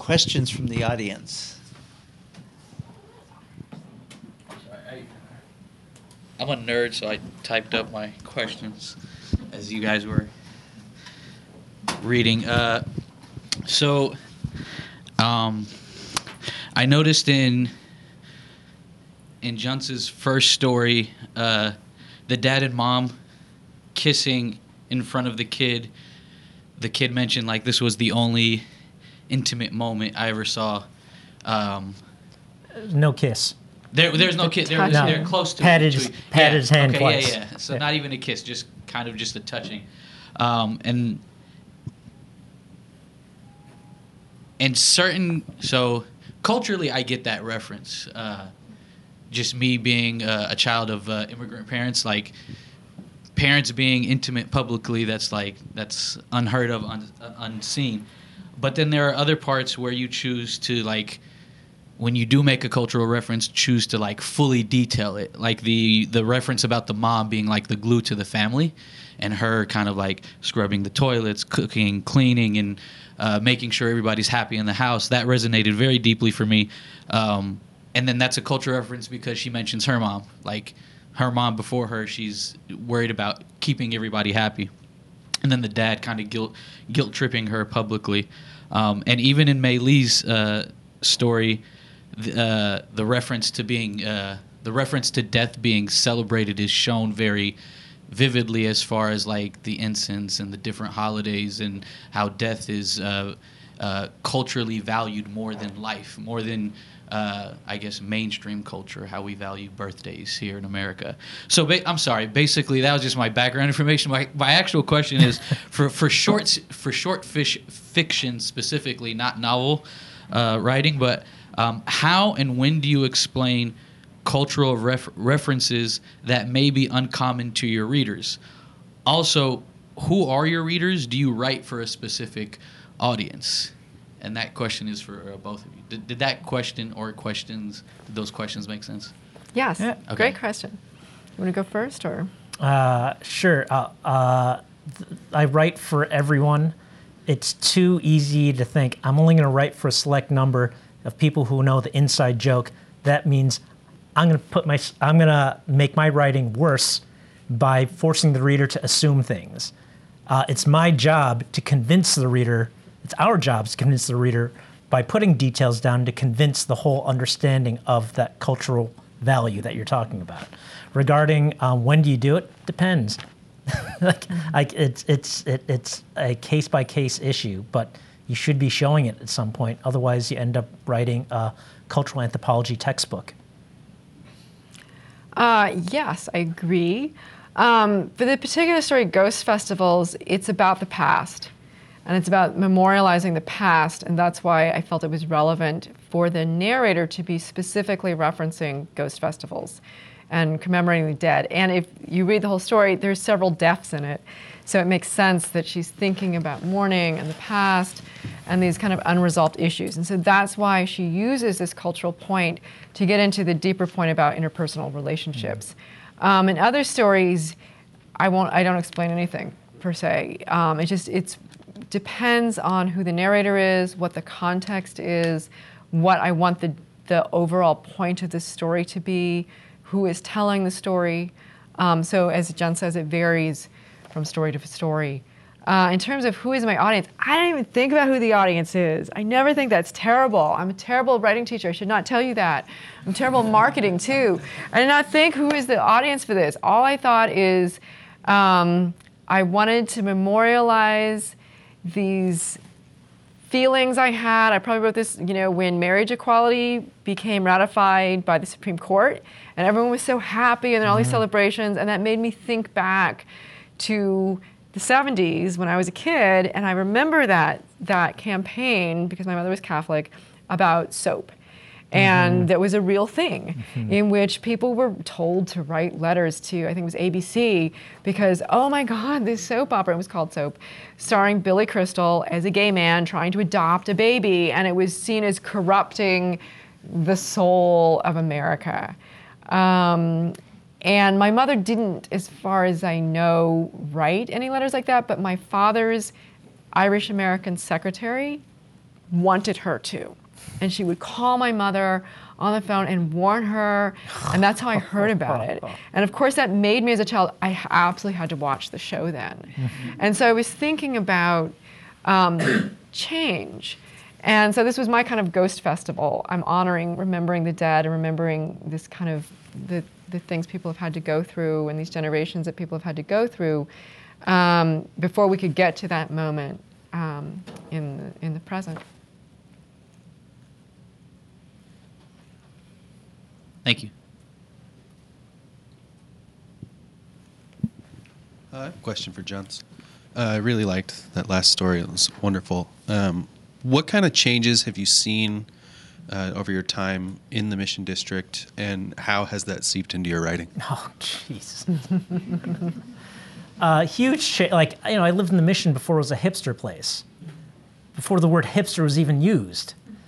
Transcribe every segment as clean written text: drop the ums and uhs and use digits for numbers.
questions from the audience? I'm a nerd, so I typed up my questions as you guys were reading. I noticed in Junce's first story, the dad and mom kissing in front of the kid. The kid mentioned like this was the only intimate moment I ever saw. No kiss. There's no kiss. They're close to patted his hand twice. Yeah. So not even a kiss, just kind of just a touching, and certain. So culturally, I get that reference. Just me being a child of immigrant parents, like parents being intimate publicly, that's unheard of, unseen. But then there are other parts where you choose to like. When you do make a cultural reference, choose to like fully detail it. Like the reference about the mom being like the glue to the family and her kind of like scrubbing the toilets, cooking, cleaning, and making sure everybody's happy in the house. That resonated very deeply for me. And then that's a cultural reference because she mentions her mom. Like her mom before her, she's worried about keeping everybody happy. And then the dad kind of guilt tripping her publicly. And even in Mei Lee's story, the reference to death being celebrated is shown very vividly as far as like the incense and the different holidays and how death is culturally valued more than life, more than I guess mainstream culture, how we value birthdays here in America. So I'm sorry. Basically, that was just my background information. My actual question is for short fiction specifically, not novel writing, but how and when do you explain cultural references that may be uncommon to your readers? Also, who are your readers? Do you write for a specific audience? And that question is for both of you. Did that question or questions, did those questions make sense? Yes. Yeah. Okay. Great question. You want to go first or? Sure. I write for everyone. It's too easy to think I'm only going to write for a select number of people who know the inside joke. That means I'm going to make my writing worse by forcing the reader to assume things. It's my job to convince the reader. It's our job to convince the reader by putting details down to convince the whole understanding of that cultural value that you're talking about. Regarding when do you do it, depends. It's a case by case issue, but you should be showing it at some point. Otherwise, you end up writing a cultural anthropology textbook. Yes, I agree. For the particular story, Ghost Festivals, it's about the past. And it's about memorializing the past, and that's why I felt it was relevant for the narrator to be specifically referencing ghost festivals and commemorating the dead. And if you read the whole story, there's several deaths in it. So it makes sense that she's thinking about mourning and the past and these kind of unresolved issues. And so that's why she uses this cultural point to get into the deeper point about interpersonal relationships. In other stories, I don't explain anything per se. It depends on who the narrator is, what the context is, what I want the overall point of the story to be, who is telling the story. So as Jen says, it varies from story to story. In terms of who is my audience, I don't even think about who the audience is. I never think that's terrible. I'm a terrible writing teacher. I should not tell you that. I'm terrible at marketing too. I did not think who is the audience for this. All I thought is I wanted to memorialize these feelings I had. I probably wrote this, when marriage equality became ratified by the Supreme Court, and everyone was so happy, and then all these celebrations, and that made me think back to the 70s when I was a kid, and I remember that campaign, because my mother was Catholic, about soap. And that was a real thing in which people were told to write letters to, I think it was ABC, because, oh my God, this soap opera, it was called Soap, starring Billy Crystal as a gay man trying to adopt a baby, and it was seen as corrupting the soul of America. And my mother didn't, as far as I know, write any letters like that, but my father's Irish American secretary wanted her to. And she would call my mother on the phone and warn her, and that's how I heard about it. And of course that made me, as a child, I absolutely had to watch the show then. And so I was thinking about change. And so this was my kind of ghost festival. I'm honoring, remembering the dead, and remembering this kind of the things people have had to go through, and these generations that people have had to go through before we could get to that moment in the present. Thank you. I have a question for Jones. I really liked that last story. It was wonderful. What kind of changes have you seen over your time in the Mission District, and how has that seeped into your writing? Oh, jeez. Huge change. Like, I lived in the Mission before it was a hipster place, before the word hipster was even used.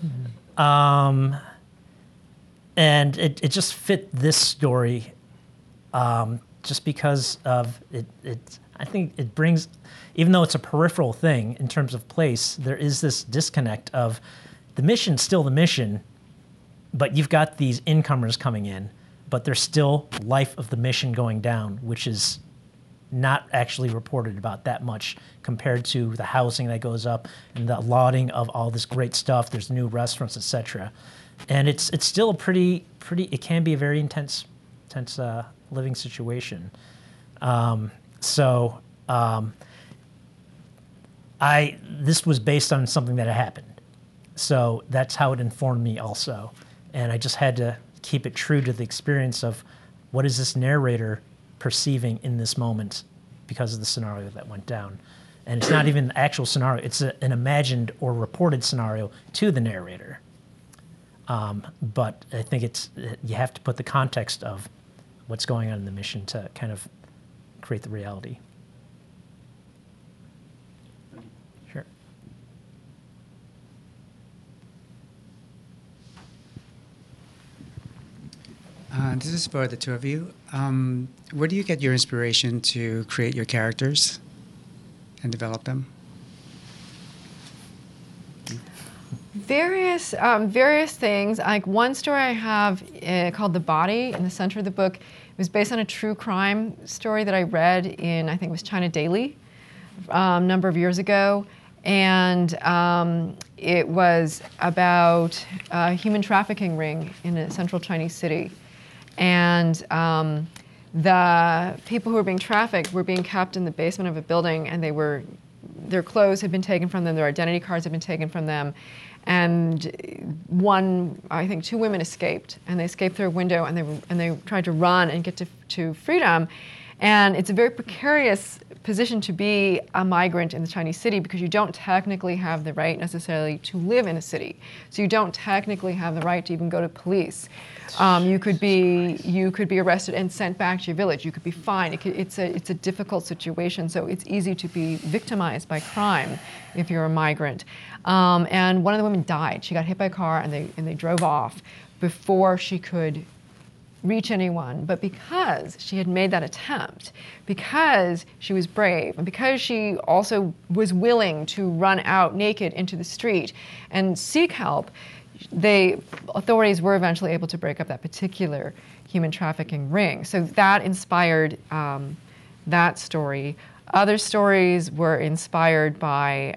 And it just fit this story just because of it. I think it brings, even though it's a peripheral thing in terms of place, there is this disconnect of the mission's still the mission, but you've got these incomers coming in, but there's still life of the mission going down, which is not actually reported about that much compared to the housing that goes up and the lauding of all this great stuff. There's new restaurants, etc. And it's still a pretty. It can be a very intense living situation. This was based on something that had happened, so that's how it informed me also. And I just had to keep it true to the experience of what is this narrator perceiving in this moment because of the scenario that went down. And it's not even the actual scenario; it's an imagined or reported scenario to the narrator. But I think you have to put the context of what's going on in the mission to kind of create the reality. Sure. This is for the two of you. Where do you get your inspiration to create your characters and develop them? Various things. Like one story I have called "The Body" in the center of the book. It was based on a true crime story that I read in, I think it was China Daily, a number of years ago, and it was about a human trafficking ring in a central Chinese city, and the people who were being trafficked were being kept in the basement of a building, and their clothes had been taken from them, their identity cards had been taken from them. And I think two women escaped, and they escaped through a window, and they tried to run and get to freedom. And it's a very precarious position to be a migrant in the Chinese city because you don't technically have the right necessarily to live in a city. So you don't technically have the right to even go to police. You could be arrested and sent back to your village. You could be fined. It's a difficult situation. So it's easy to be victimized by crime if you're a migrant. And one of the women died. She got hit by a car, and they drove off before she could reach anyone. But because she had made that attempt, because she was brave, and because she also was willing to run out naked into the street and seek help, authorities were eventually able to break up that particular human trafficking ring. So that inspired that story. Other stories were inspired by,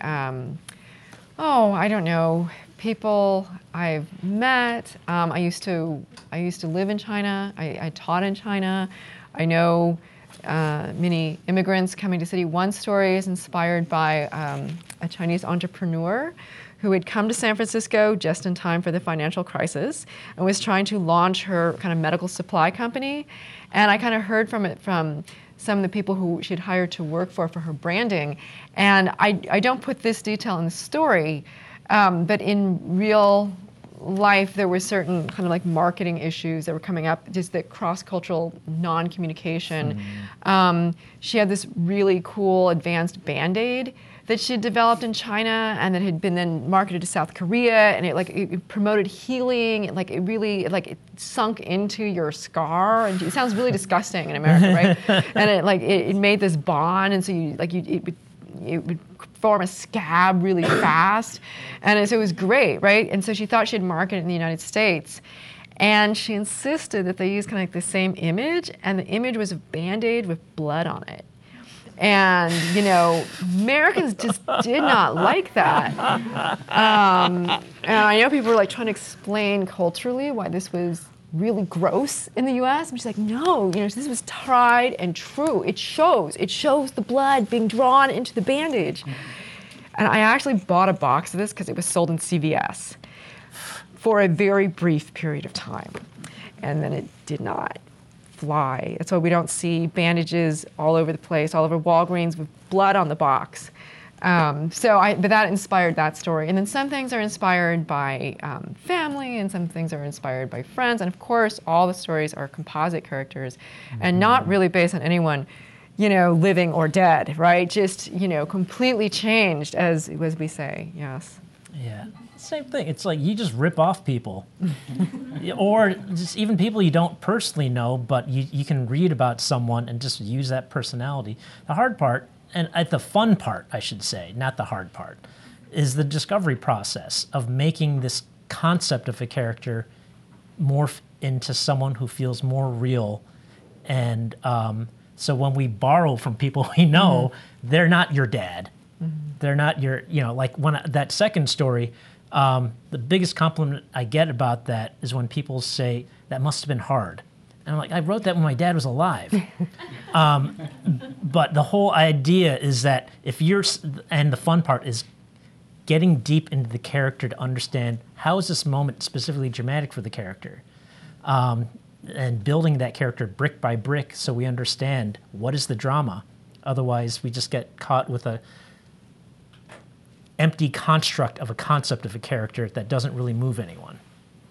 I don't know, people I've met. I used to live in China. I taught in China. I know many immigrants coming to the city. One story is inspired by a Chinese entrepreneur who had come to San Francisco just in time for the financial crisis and was trying to launch her kind of medical supply company. And I kind of heard from some of the people who she'd hired to work for her branding. And I don't put this detail in the story, but in real life, there were certain kind of like marketing issues that were coming up, just the cross-cultural non-communication. She had this really cool advanced Band-Aid that she had developed in China and that had been then marketed to South Korea, and it promoted healing, it sunk into your scar, and it sounds really disgusting in America, right? And it made this bond, and so it would form a scab really fast. And so it was great, right? And so she thought she'd market it in the United States. And she insisted that they use kind of like the same image, and the image was a Band-Aid with blood on it. And, you know, Americans just did not like that. And I know people were like trying to explain culturally why this was really gross in the US. And she's like, no, you know, this was tried and true. It shows the blood being drawn into the bandage. And I actually bought a box of this because it was sold in CVS for a very brief period of time. And then it did not fly. That's why we don't see bandages all over the place, all over Walgreens with blood on the box. But that inspired that story. And then some things are inspired by family, and some things are inspired by friends. And of course, all the stories are composite characters and not really based on anyone, you know, living or dead, right? Just, you know, completely changed, as we say, yes. Yeah, same thing. It's like you just rip off people, or just even people you don't personally know, but you can read about someone and just use that personality. The hard part, and the fun part, I should say, not the hard part, is the discovery process of making this concept of a character morph into someone who feels more real. And so when we borrow from people we know, they're not your dad. They're not your, you know, like when that second story, the biggest compliment I get about that is when people say, that must have been hard. And I'm like, I wrote that when my dad was alive. But the whole idea is that and the fun part is getting deep into the character to understand how is this moment specifically dramatic for the character. And building that character brick by brick so we understand what is the drama. Otherwise, we just get caught with a empty construct of a concept of a character that doesn't really move anyone.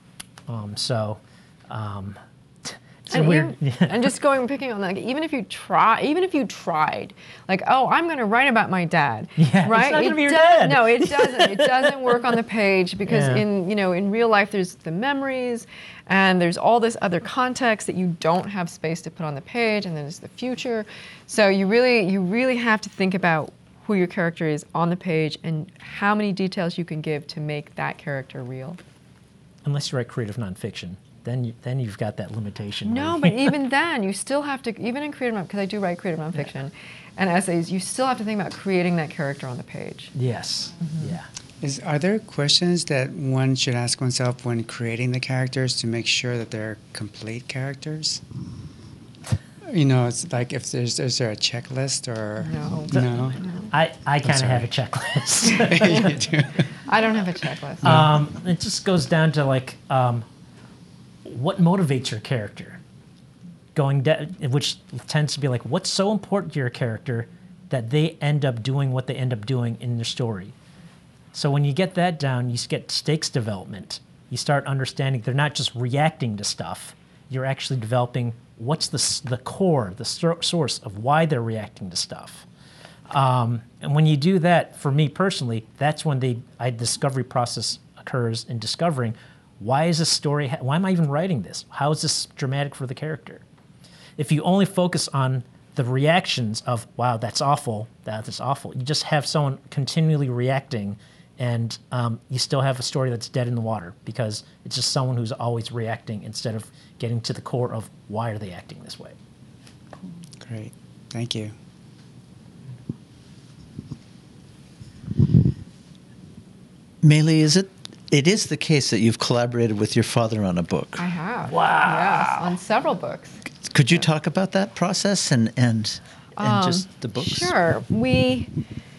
It's and weird. And just picking on that, like, even if you tried, like, oh, I'm going to write about my dad, Yeah, right? it's not gonna be your dad. No, it doesn't. It doesn't work on the page because Yeah. in real life there's the memories, and there's all this other context that you don't have space to put on the page, and then there's the future. So you really have to think about who your character is on the page and how many details you can give to make that character real. Unless you write creative nonfiction, then you've got that limitation. No, but even then, you still have to, even in creative, because I do write creative nonfiction and essays, you still have to think about creating that character on the page. Yes. Yeah. Are there questions that one should ask oneself when creating the characters to make sure that they're complete characters? You know, it's like is there a checklist or No. I kind of sorry. have a checklist. You do. I don't have a checklist. It just goes down to like, what motivates your character? Which tends to be like, what's so important to your character that they end up doing what they end up doing in their story? So when you get that down, you get stakes development. You start understanding they're not just reacting to stuff. You're actually developing what's the core, the source of why they're reacting to stuff. And when you do that, for me personally, that's when the discovery process occurs in discovering why is this story, why am I even writing this? How is this dramatic for the character? If you only focus on the reactions of, wow, that's awful, that's awful, you just have someone continually reacting, and you still have a story that's dead in the water because it's just someone who's always reacting instead of getting to the core of why are they acting this way. Great. Thank you. Mei Lee, it is the case that you've collaborated with your father on a book. I have. Wow. Yes, on several books. Could you talk about that process and just the books? Sure. We,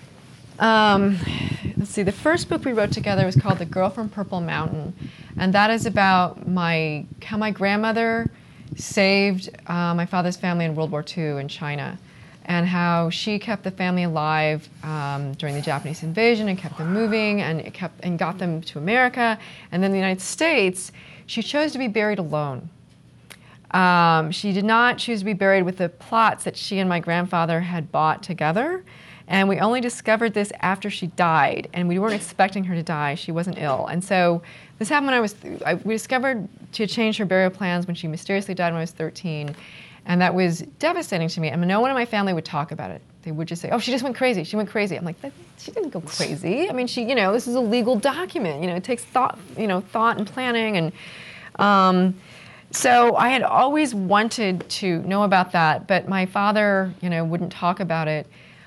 let's see, the first book we wrote together was called The Girl from Purple Mountain. And that is about how my grandmother saved my father's family in World War II in China, and how she kept the family alive during the Japanese invasion and kept them moving and got them to America. And then the United States, she chose to be buried alone. She did not choose to be buried with the plots that she and my grandfather had bought together. And we only discovered this after she died, and we weren't expecting her to die. She wasn't ill. And so this happened when we discovered she had changed her burial plans when she mysteriously died when I was 13. And that was devastating to me. I mean, no one in my family would talk about it. They would just say, oh, she just went crazy. She went crazy. I'm like, she didn't go crazy. I mean, she, this is a legal document. It takes thought and planning. And so I had always wanted to know about that, but my father, wouldn't talk about it.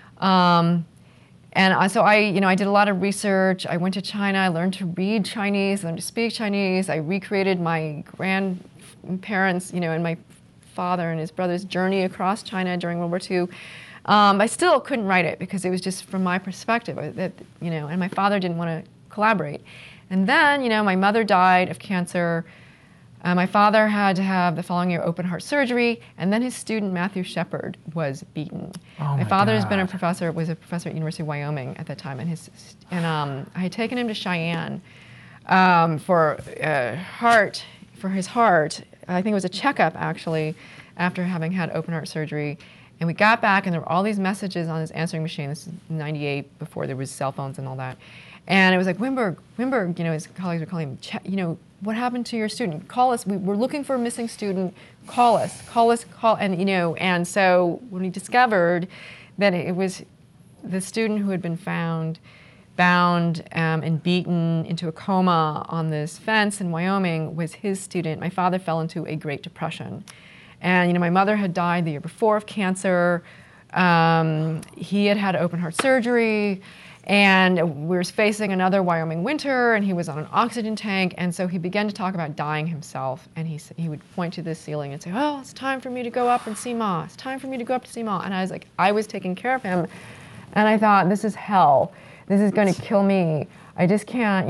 So I did a lot of research. I went to China. I learned to read Chinese, learned to speak Chinese. I recreated my grandparents, and my father and his brother's journey across China during World War II. I still couldn't write it because it was just from my perspective and my father didn't want to collaborate. And then, my mother died of cancer. My father had to have the following year open heart surgery, and then his student Matthew Shepard was beaten. Oh my father was a professor at University of Wyoming at that time, and I had taken him to Cheyenne for his heart. I think it was a checkup actually, after having had open heart surgery. And we got back, and there were all these messages on his answering machine. This is '98, before there was cell phones and all that. And it was like, Wimberg, his colleagues were calling him, what happened to your student? Call us. We're looking for a missing student. Call us. And so when we discovered that it was the student who had been found bound and beaten into a coma on this fence in Wyoming was his student, my father fell into a Great Depression. And my mother had died the year before of cancer. He had open heart surgery. And we were facing another Wyoming winter, and he was on an oxygen tank, and so he began to talk about dying himself. And he would point to the ceiling and say, "Oh, it's time for me to go up and see Ma. It's time for me to go up to see Ma." And I was like, I was taking care of him, and I thought, this is hell. This is going to kill me. I just can't,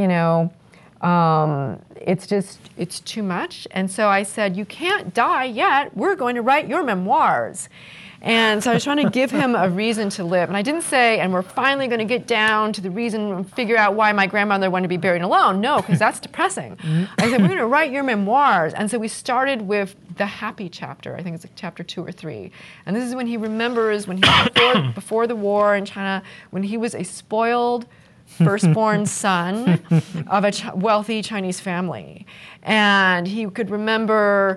it's too much. And so I said, "You can't die yet. We're going to write your memoirs." And so I was trying to give him a reason to live. And I didn't say, and we're finally going to get down to the reason and figure out why my grandmother wanted to be buried alone. No, because that's depressing. I said, we're going to write your memoirs. And so we started with the happy chapter. I think it's like chapter 2 or 3. And this is when he remembers when he was before the war in China, when he was a spoiled firstborn son of a wealthy Chinese family. And he could remember,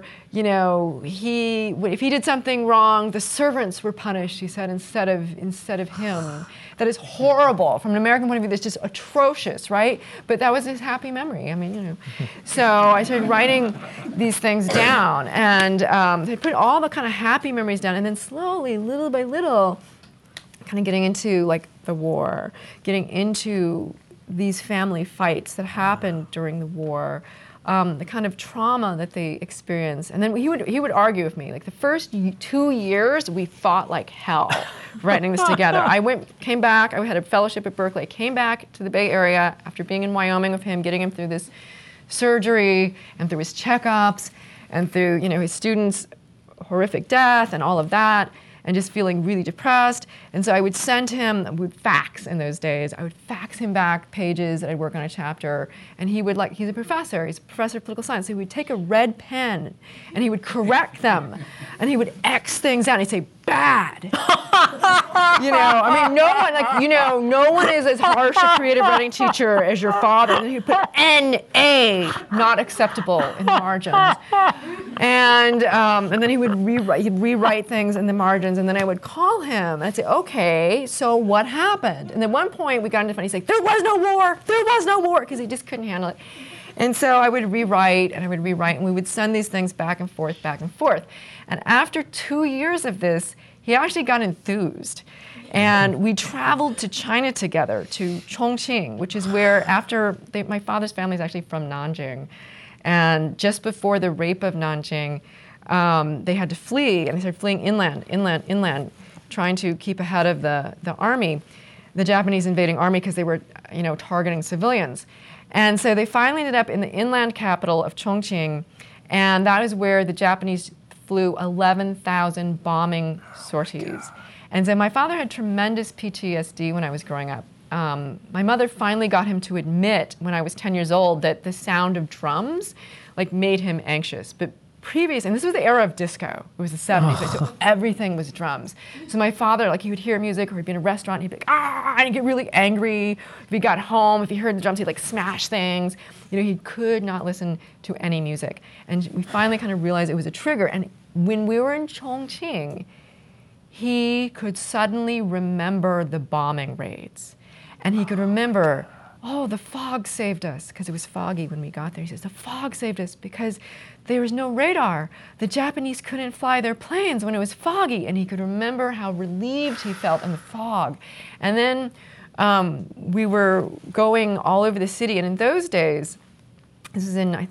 if he did something wrong, the servants were punished, he said, instead of him. That is horrible. From an American point of view, that's just atrocious, right? But that was his happy memory. So I started writing these things down, and I put all the kind of happy memories down, and then slowly, little by little, kind of getting into like the war, getting into these family fights that happened during the war, the kind of trauma that they experienced. And then he would argue with me. Like the first 2 years, we fought like hell writing this together. Came back, I had a fellowship at Berkeley, came back to the Bay Area after being in Wyoming with him, getting him through this surgery and through his checkups and through, his student's horrific death and all of that, and just feeling really depressed. And so I would send him, with fax in those days, I would fax him back pages that I'd work on a chapter, and he's a professor of political science, so he would take a red pen, and he would correct them, and he would X things out, and he'd say, bad. No one is as harsh a creative writing teacher as your father. And he'd put N.A., not acceptable, in the margins. And then he'd rewrite things in the margins, and then I would call him, and I'd say, okay, so what happened? And at one point, we got into fun, he'd say, there was no war, because he just couldn't handle it. And so I would rewrite, and we would send these things back and forth. And after 2 years of this, he actually got enthused. And we traveled to China together, to Chongqing, which is where my father's family is actually from Nanjing. And just before the rape of Nanjing, they had to flee, and they started fleeing inland, trying to keep ahead of the army, the Japanese invading army, because they were, targeting civilians. And so they finally ended up in the inland capital of Chongqing, and that is where the Japanese flew 11,000 bombing sorties. And so my father had tremendous PTSD when I was growing up. My mother finally got him to admit when I was 10 years old that the sound of drums made him anxious. But and this was the era of disco. It was the 70s, so everything was drums. So my father, he would hear music, or he'd be in a restaurant, and he'd be like, ah, and he'd get really angry. If he got home, if he heard the drums, he'd smash things. He could not listen to any music. And we finally kind of realized it was a trigger. And when we were in Chongqing, he could suddenly remember the bombing raids. And he could remember, oh, the fog saved us, because it was foggy when we got there. He says, the fog saved us because there was no radar. The Japanese couldn't fly their planes when it was foggy. And he could remember how relieved he felt in the fog. And then we were going all over the city. And in those days, this is it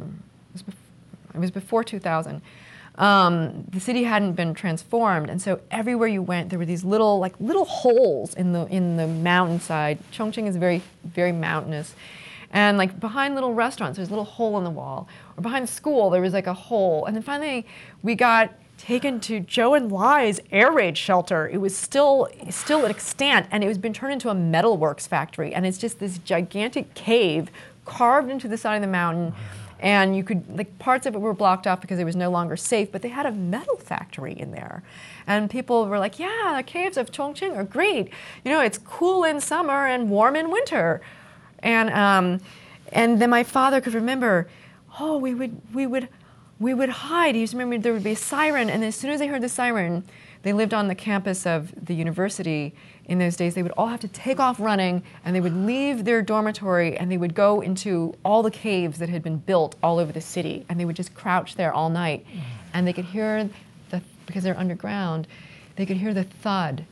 was before 2000, the city hadn't been transformed, and so everywhere you went, there were these little holes in the mountainside. Chongqing is very, very mountainous, and like behind little restaurants, there's a little hole in the wall, or behind school, there was like a hole, and then finally we got taken to Zhou Enlai's air raid shelter. It was still extant, and it was been turned into a metalworks factory, and it's just this gigantic cave carved into the side of the mountain. And you could, like, parts of it were blocked off because it was no longer safe, but they had a metal factory in there. And people were like, yeah, the caves of Chongqing are great. You know, it's cool in summer and warm in winter. And then my father could remember, oh, we would hide. He used to remember there would be a siren, and as soon as they heard the siren, they lived on the campus of the university. In those days, they would all have to take off running, and they would leave their dormitory, and they would go into all the caves that had been built all over the city, and they would just crouch there all night. And they could hear, because they're underground, they could hear the thud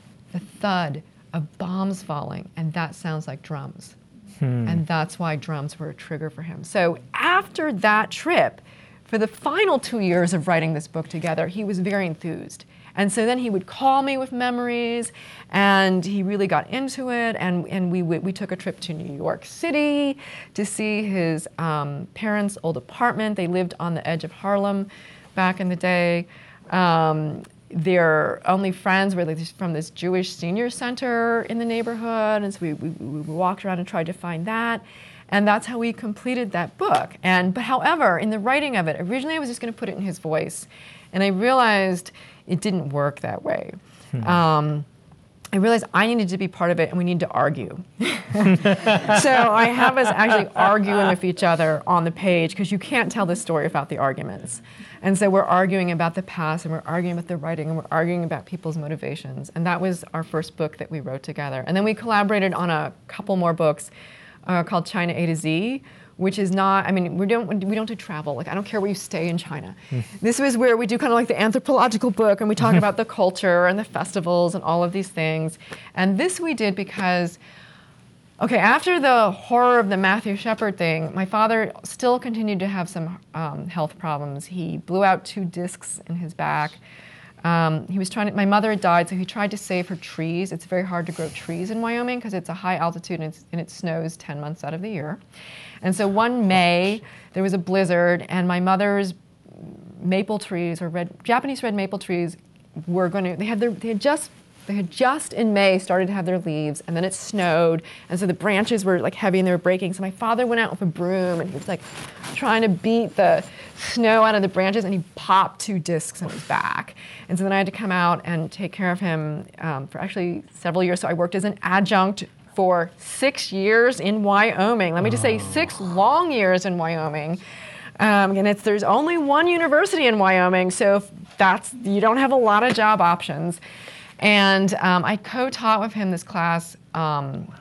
of bombs falling, and that sounds like drums. And that's why drums were a trigger for him. So after that trip, for the final 2 years of writing this book together, he was very enthused. And so then he would call me with memories, and he really got into it. And we took a trip to New York City to see his parents' old apartment. They lived on the edge of Harlem back in the day. Their only friends were from this Jewish senior center in the neighborhood, and so we walked around and tried to find that. And that's how we completed that book. But however, in the writing of it, originally I was just going to put it in his voice, and I realized it didn't work that way. I realized I needed to be part of it, and we need to argue. So I have us actually arguing with each other on the page, because you can't tell this story without the arguments. And so we're arguing about the past, and we're arguing about the writing, and we're arguing about people's motivations. And that was our first book that we wrote together. And then we collaborated on a couple more books called China A to Z, which is not, I mean, we don't do travel. Like, I don't care where you stay in China. This was where we do kind of like the anthropological book, and we talk about the culture and the festivals and all of these things. And this we did because, okay, after the horror of the Matthew Shepard thing, my father still continued to have some health problems. He blew out 2 discs in his back. My mother had died, so he tried to save her trees. It's very hard to grow trees in Wyoming because it's a high altitude and it snows 10 months out of the year. And so one May, there was a blizzard, and my mother's maple trees, or Japanese red maple trees, they had just in May started to have their leaves, and then it snowed, and so the branches were like heavy and they were breaking. So my father went out with a broom, and he was like trying to beat the snow out of the branches, and he popped 2 discs in his back. And so then I had to come out and take care of him for actually several years. So I worked as an adjunct for 6 years in Wyoming. Let me just say 6 long years in Wyoming. And there's only one university in Wyoming, so you don't have a lot of job options. And I co-taught with him this class on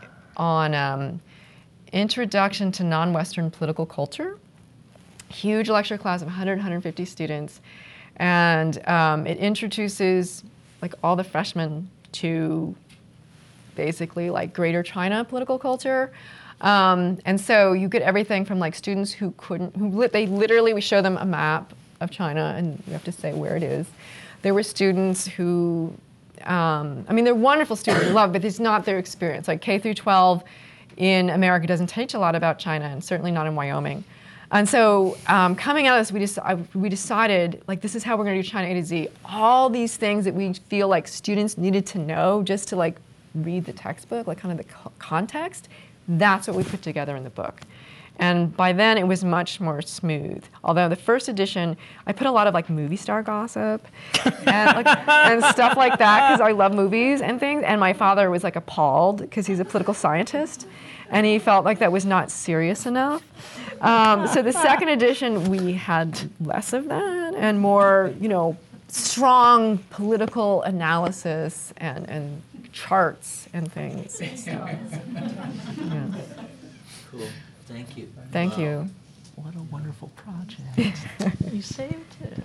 Introduction to Non-Western Political Culture. Huge lecture class of 150 students. And it introduces like all the freshmen to basically like Greater China political culture. And so you get everything from like students we show them a map of China, and you have to say where it is. There were students who, they're wonderful students, we love, but it's not their experience. Like K through 12 in America doesn't teach a lot about China, and certainly not in Wyoming. And so coming out of this, we decided, like, this is how we're going to do China A to Z. All these things that we feel like students needed to know just to like read the textbook, like kind of the context, that's what we put together in the book. And by then it was much more smooth. Although the first edition, I put a lot of like movie star gossip and stuff like that, because I love movies and things. And my father was like appalled because he's a political scientist, and he felt like that was not serious enough. So the second edition, we had less of that, and more, strong political analysis and charts and things. So, yeah. Cool. Thank you. Thank you. What a wonderful project. You saved it.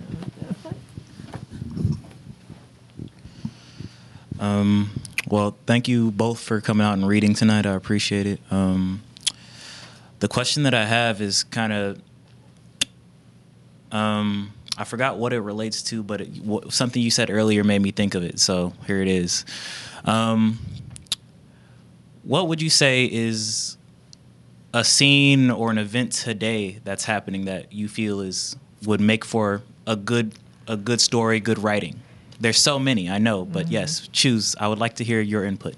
Well, thank you both for coming out and reading tonight. I appreciate it. The question that I have is kind of, I forgot what it relates to, but something you said earlier made me think of it. So here it is. What would you say is a scene or an event today that's happening that you feel would make for a good story, good writing? There's so many, I know, but yes, choose. I would like to hear your input.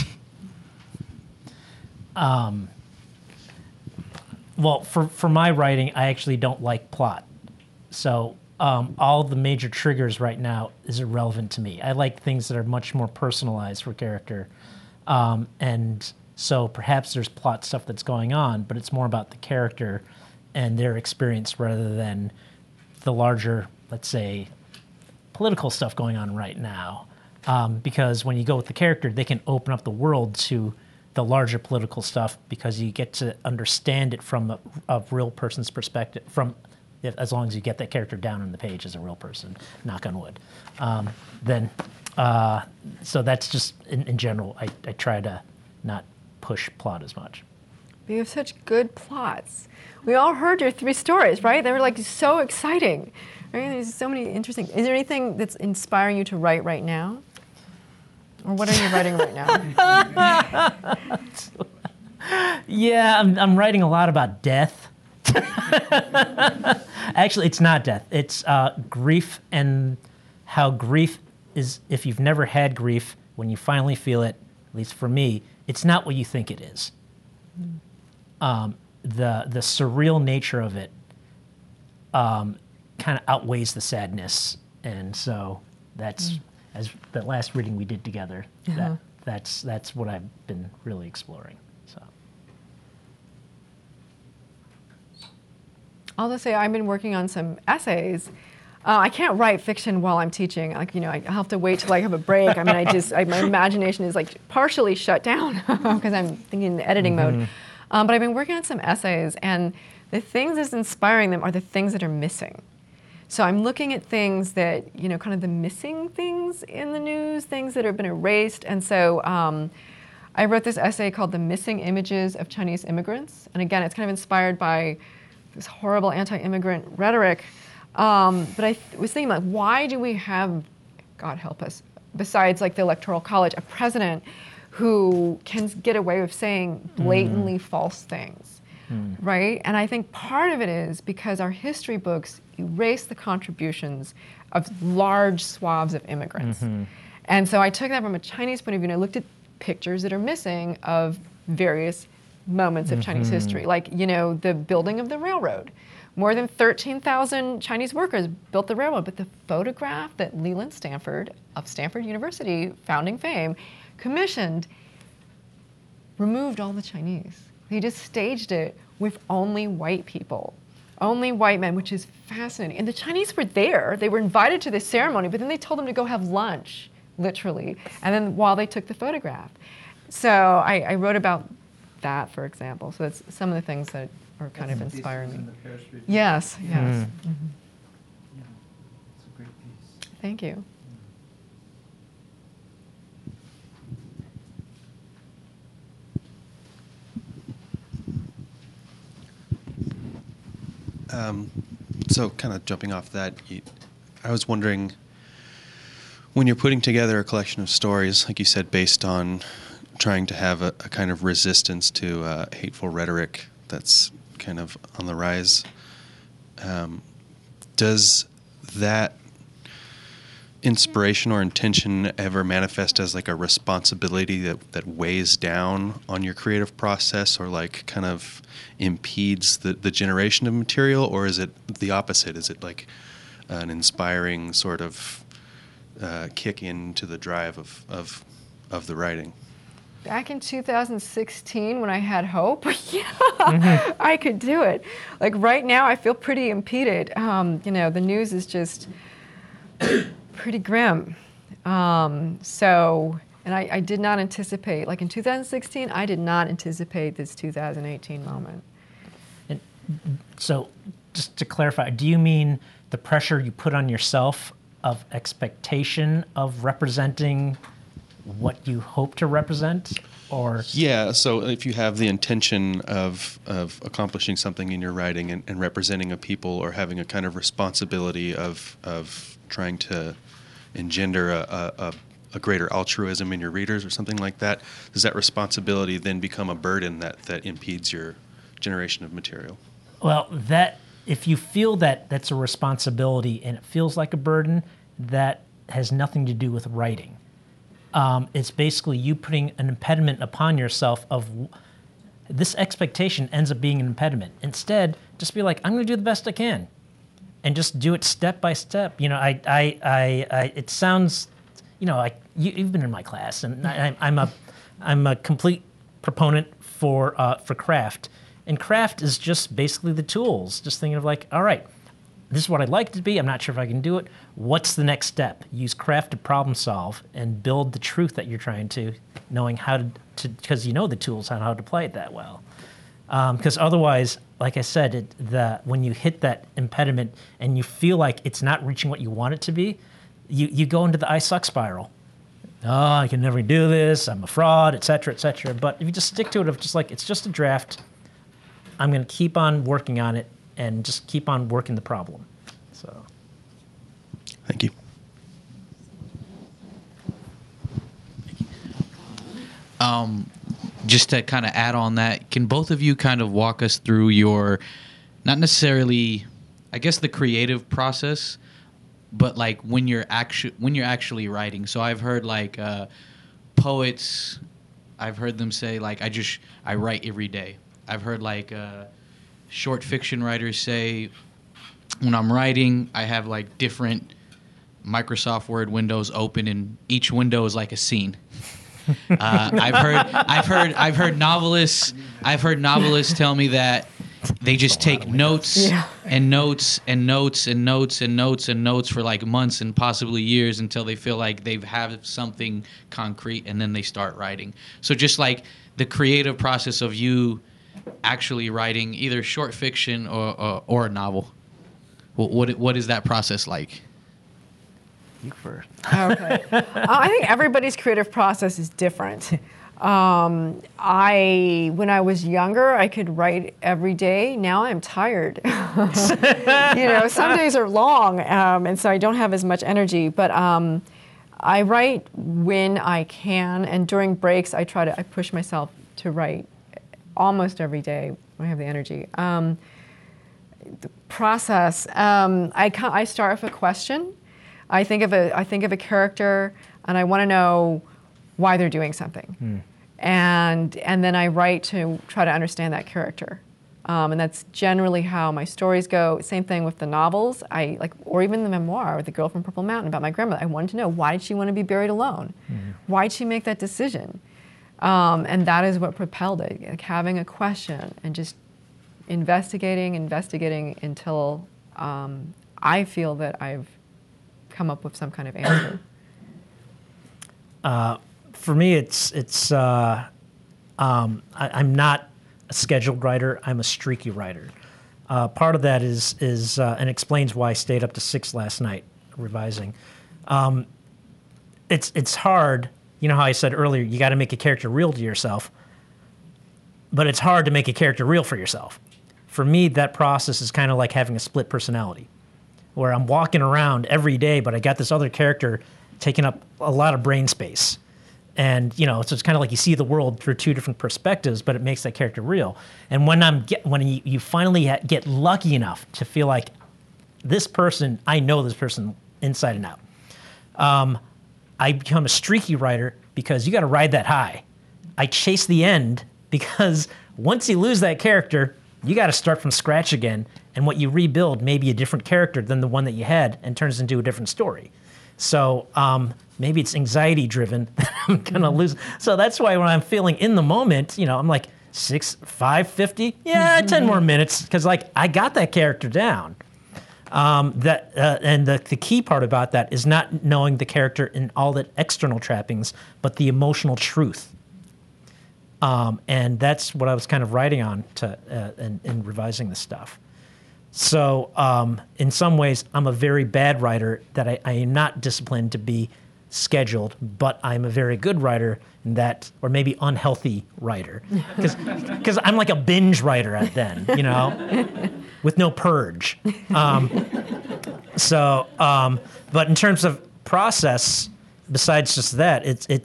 Well, for my writing, I actually don't like plot. So all the major triggers right now is irrelevant to me. I like things that are much more personalized for character. And so perhaps there's plot stuff that's going on, but it's more about the character and their experience rather than the larger, let's say, political stuff going on right now. Because when you go with the character, they can open up the world to the larger political stuff because you get to understand it from a real person's perspective, as long as you get that character down on the page as a real person, knock on wood. So that's just, in general, I try to not push plot as much. But you have such good plots. We all heard your 3 stories, right? They were like so exciting. Right? There's so many interesting. Is there anything that's inspiring you to write right now? Or what are you writing right now? Yeah, I'm writing a lot about death. Actually, it's not death. It's grief and how grief is, if you've never had grief, when you finally feel it, at least for me, it's not what you think it is. The surreal nature of it kind of outweighs the sadness. And so that's, as the last reading we did together, that's what I've been really exploring. So. I'll just say I've been working on some essays. I can't write fiction while I'm teaching. Like, I have to wait till I have a break. I mean, my imagination is like partially shut down because I'm thinking in editing mode. But I've been working on some essays, and the things that's inspiring them are the things that are missing. So I'm looking at things that, kind of the missing things in the news, things that have been erased. And so I wrote this essay called The Missing Images of Chinese Immigrants. And again, it's kind of inspired by this horrible anti-immigrant rhetoric. But I was thinking, like, why do we have, God help us, besides like the Electoral College, a president who can get away with saying blatantly false things? Right? And I think part of it is because our history books erase the contributions of large swaths of immigrants. And so I took that from a Chinese point of view, and I looked at pictures that are missing of various moments of Chinese history, like, the building of the railroad. More than 13,000 Chinese workers built the railroad, but the photograph that Leland Stanford of Stanford University, founding fame, commissioned removed all the Chinese. He just staged it with only white people, only white men, which is fascinating. And the Chinese were there. They were invited to this ceremony, but then they told them to go have lunch, literally, and then while they took the photograph. So I wrote about that, for example. So that's some of the things that are kind of inspiring me. Yes, yes. Yeah, it's a great piece. Thank you. So kind of jumping off that, I was wondering, when you're putting together a collection of stories, like you said, based on trying to have a kind of resistance to hateful rhetoric that's kind of on the rise, does that inspiration or intention ever manifest as like a responsibility that weighs down on your creative process, or like kind of impedes the generation of material? Or is it the opposite? Is it like an inspiring sort of kick into the drive of the writing? back in 2016 when I had hope, yeah, I could do it. Like right now, I feel pretty impeded. The news is just pretty grim. And I did not anticipate, like in 2016, I did not anticipate this 2018 moment. And so, just to clarify, do you mean the pressure you put on yourself of expectation of representing what you hope to represent, or? Yeah, so if you have the intention of accomplishing something in your writing and representing a people or having a kind of responsibility of trying to engender a greater altruism in your readers or something like that, does that responsibility then become a burden that impedes your generation of material? Well, if you feel that that's a responsibility and it feels like a burden, that has nothing to do with writing. It's basically you putting an impediment upon yourself of this expectation ends up being an impediment. Instead, just be like, I'm going to do the best I can, and just do it step by step. It sounds, like you've been in my class, and I'm a complete proponent for craft, and craft is just basically the tools. Just thinking of like, all right, this is what I'd like it to be. I'm not sure if I can do it. What's the next step? Use craft to problem solve and build the truth that you're trying to, knowing how to because you know the tools on how to play it that well. Because otherwise, like I said, when you hit that impediment and you feel like it's not reaching what you want it to be, you go into the I suck spiral. Oh, I can never do this. I'm a fraud, et cetera, et cetera. But if you just stick to it of just like, it's just a draft, I'm going to keep on working on it and just keep on working the problem. So, thank you. Just to kind of add on that, can both of you kind of walk us through your, not necessarily, I guess, the creative process, but like when you're actually writing? So I've heard like poets, I've heard them say like I write every day. I've heard like short fiction writers say when I'm writing, I have like different Microsoft Word windows open, and each window is like a scene. I've heard novelists tell me that they just take notes and notes and notes and notes and notes and notes for like months and possibly years until they feel like they have something concrete, and then they start writing. So just like the creative process of you actually writing either short fiction or a novel. What is that process like? you first. Okay. I think everybody's creative process is different. When I was younger, I could write every day. Now I'm tired. Some days are long, and so I don't have as much energy. But I write when I can, and during breaks, I push myself to write almost every day when I have the energy. The process, I start with a question. I think of a character, and I want to know why they're doing something. And then I write to try to understand that character. And that's generally how my stories go. Same thing with the novels, or even the memoir, The Girl from Purple Mountain, about my grandmother. I wanted to know, why did she want to be buried alone? Why did she make that decision? And that is what propelled it, like having a question and just investigating until I feel that I've come up with some kind of answer. For me, I'm not a scheduled writer. I'm a streaky writer. Part of that is and explains why I stayed up to 6 last night revising. It's hard. You know how I said earlier, you got to make a character real to yourself, but it's hard to make a character real for yourself. For me, that process is kind of like having a split personality, where I'm walking around every day, but I got this other character taking up a lot of brain space. And, so it's kind of like you see the world through 2 different perspectives, but it makes that character real. And when you finally get lucky enough to feel like this person, I know this person inside and out, I become a streaky writer because you got to ride that high. I chase the end because once you lose that character, you got to start from scratch again. And what you rebuild may be a different character than the one that you had and turns into a different story. So maybe it's anxiety driven. I'm gonna lose. So that's why when I'm feeling in the moment, I'm like 550. Yeah, 10 more minutes because like I got that character down. And the key part about that is not knowing the character in all the external trappings, but the emotional truth. And that's what I was kind of writing on in revising the stuff. So in some ways, I'm a very bad writer that I am not disciplined to be scheduled, but I'm a very good writer in that, or maybe unhealthy writer, because I'm like a binge writer at then, with no purge. But in terms of process, besides just that,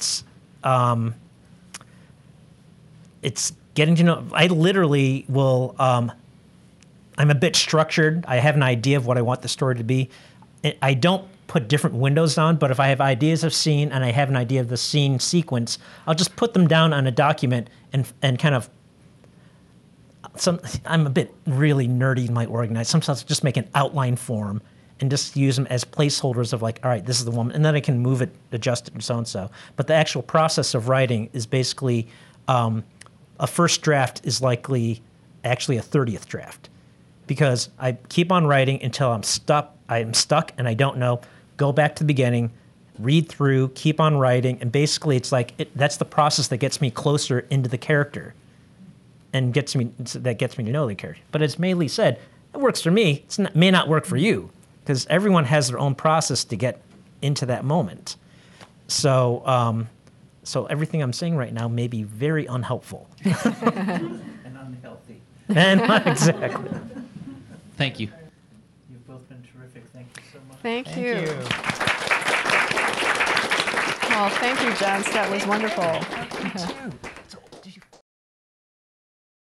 it's getting to know. I literally will. I'm a bit structured. I have an idea of what I want the story to be. I don't put different windows on, but if I have ideas of scene and I have an idea of the scene sequence, I'll just put them down on a document and kind of. I'm a bit really nerdy in my organize. Sometimes I'll just make an outline form and just use them as placeholders of like, all right, this is the one, and then I can move it, adjust it, and so and so. But the actual process of writing is basically a first draft is likely actually a 30th draft, because I keep on writing until I'm stuck and I don't know. Go back to the beginning, read through, keep on writing, and basically it's like that's the process that gets me closer into the character. And gets me to know the character. But as Mei Lee said, it works for me. It may not work for you, because everyone has their own process to get into that moment. So, so everything I'm saying right now may be very unhelpful And unhealthy. and exactly. Thank you. You've both been terrific. Thank you so much. Thank you. Well, thank you, gents. That was wonderful. Me too.